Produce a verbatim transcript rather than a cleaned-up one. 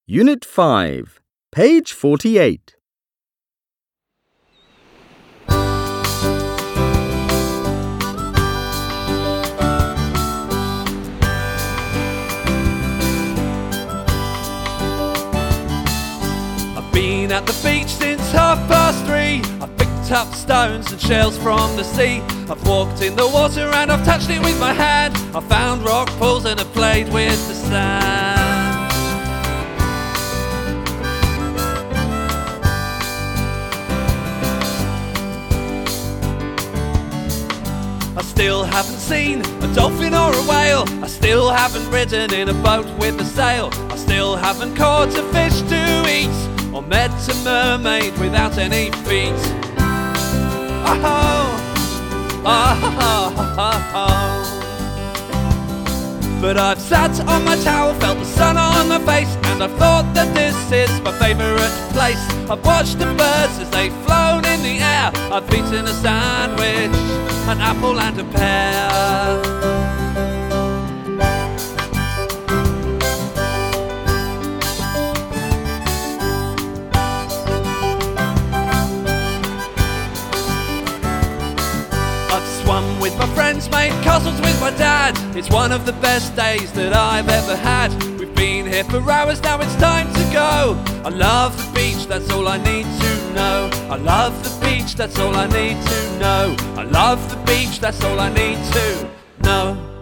Unit five, page forty-eight. I've been at the beach since half past three. I've picked up stones and shells from the sea. I've walked in the water and I've touched it with my hand. I've found rock pools and I've played with the sand. I still haven't seen a dolphin or a whale. I still haven't ridden in a boat with a sail. I still haven't caught a fish to eat or met a mermaid without any feet. Oh, oh, oh, oh, oh. But I've sat on my towel, felt the sun on my face, and I've thought that this is my favourite place. I've watched the birds as they've flown in the air. I've eaten a sandwich, an apple and a pear. Swum with my friends, made castles with my dad. It's one of the best days that I've ever had. We've been here for hours, now it's time to go. I love the beach, that's all I need to know. I love the beach, that's all I need to know. I love the beach, that's all I need to know.